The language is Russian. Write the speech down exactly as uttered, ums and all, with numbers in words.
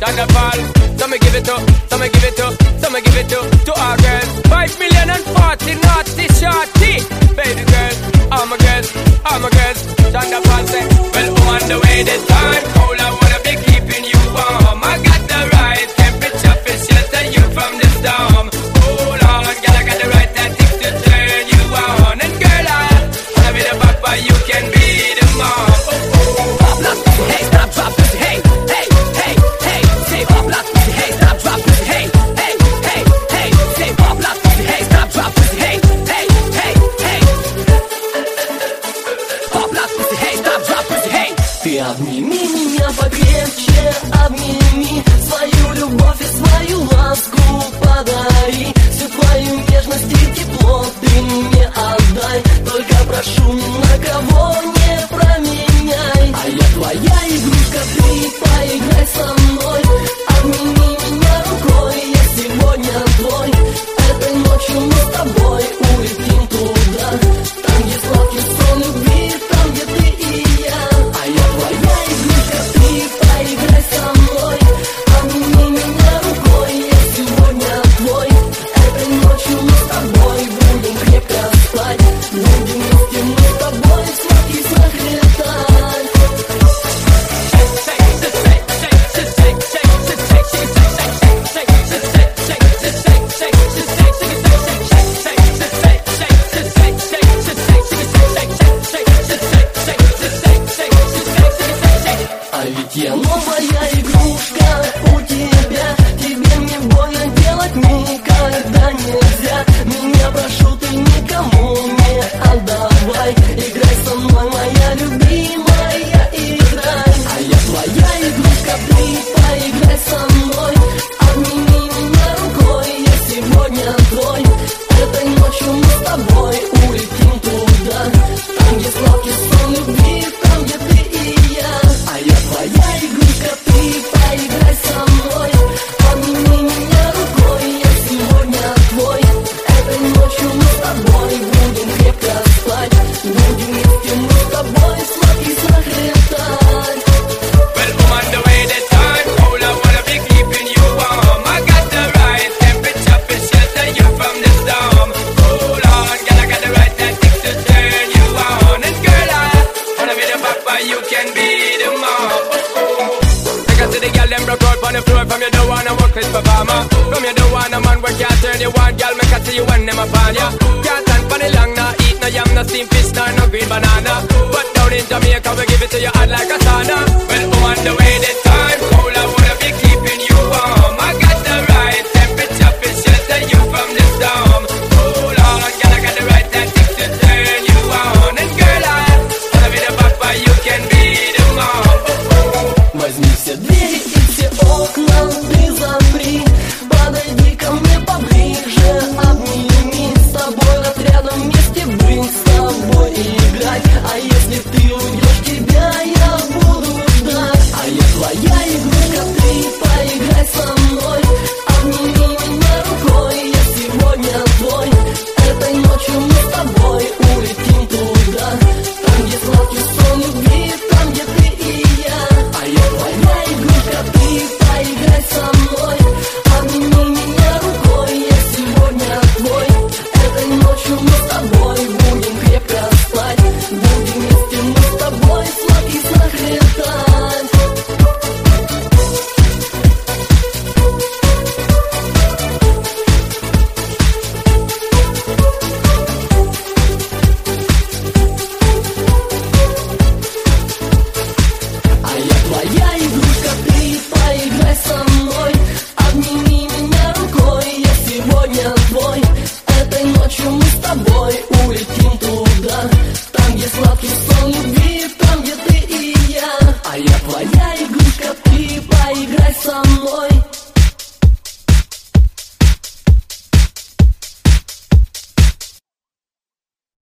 Thunderfall. So me give it to, so me give it to, so me give it to, to our girls. Five million and forty naughty shorty. Baby girl, all my girls, all my girls. Thunderfall say, well, I'm on the way this time. All I wanna be keeping you warm. I got the right temperature for shelter you from the storm. Hold on, girl, I got the right tactics to turn you on. And girl, I wanna be the papa, you can be the mom. Oh, oh. Pop, lock, hey, stop, drop, hey, hey, hey, hey. Say pop, lock, hey, stop, drop, hey, hey, hey, hey. Say pop, lock, hey, stop, drop, hey, hey, hey, hey. Pop, lock, hey, stop, drop, hey. Ты обними меня покрепче, обними свою любовь и свою ласку подари. Всю твою нежность и тепло ты мне отдай. Только прошу, никого не променяй. А я твоя игрушка, ты поиграй со мной. Обними меня рукой, я сегодня твой. Этой ночью мы с тобой улетим туда. Там, где сладкий сон любви, там, где ты и я. А я твоя игрушка, ты поиграй со мной. Обними меня рукой, я сегодня твой. Этой ночью мы с тобой будем крепко спать. Будем вместе мы с тобой сладкий снах летать. А ведь я новая игрушка у тебя. Тебе мне больно делать никогда нельзя. Меня прошу, ты никому не отдавай. Играй со мной, моя любимая, играй. А я твоя игрушка, ты поиграй со мной. Обними меня рукой, я сегодня твой. Этой ночью мы с тобой улетим туда. Там, где сладкий сон любви, там, где ты и я. А я твоя игрушка, ты поиграй со мной. Обними меня рукой, я сегодня твой. Этой ночью мы с тобой будем крепко спать. Будем вместе мы с тобой сладкий снах летать. Well, I'm on the way this time. All I wanna be keeping you warm. I got the right temperature for shelter you from the storm. Hold on, girl, I got the right tactics to turn you on. And girl, I wanna be the papa, you can be the mom. Oh, oh. Take us to the girl, them broke out on the floor. From you don't wanna work with performer. From you don't wanna man work, can't turn you on. Girl, make I see you when them upon ya. Can't stand for the long, nah. Eat no yam, no steamed fish, nor no green banana. But down in Jamaica, we give it to you hot like a sauna.